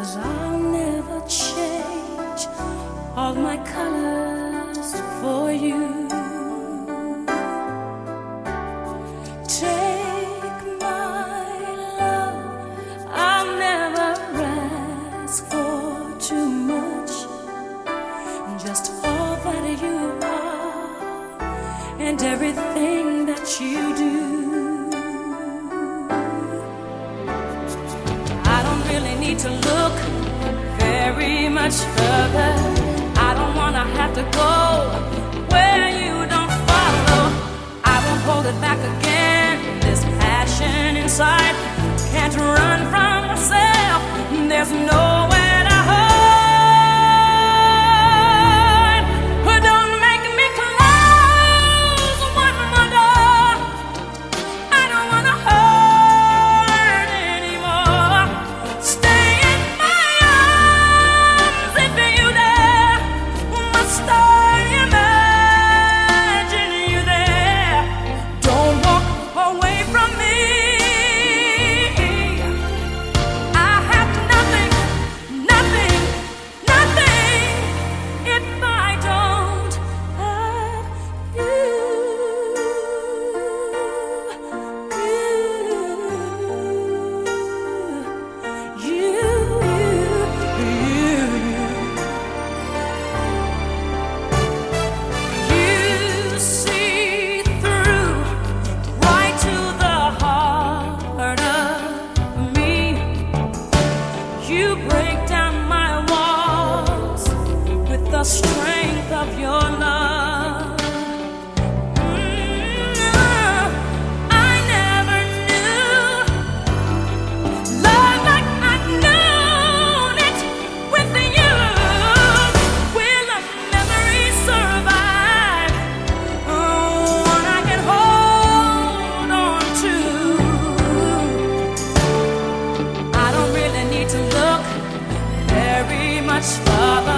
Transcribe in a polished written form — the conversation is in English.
I'll never change all my colors for you. Take my love, I'll never ask for too much. Just all that you are and everything that you do. I don't really need to look very much further. I don't wanna have to go where you don't follow. I won't hold it back again. This passion inside can't run from myself. There's nowhere to hide. Don't make me close one more door. I don't wanna hurt anymore. Stay in my arms if you dare. Must I imagine you there? Don't walk away from me. I have nothing, nothing, nothing if I don't have you. You see through right to the heart of me. You break down my walls with the strength of your love. I never knew love like I've known it with you. Will a memory survive? One I can hold on to. I don't really need to look very much further.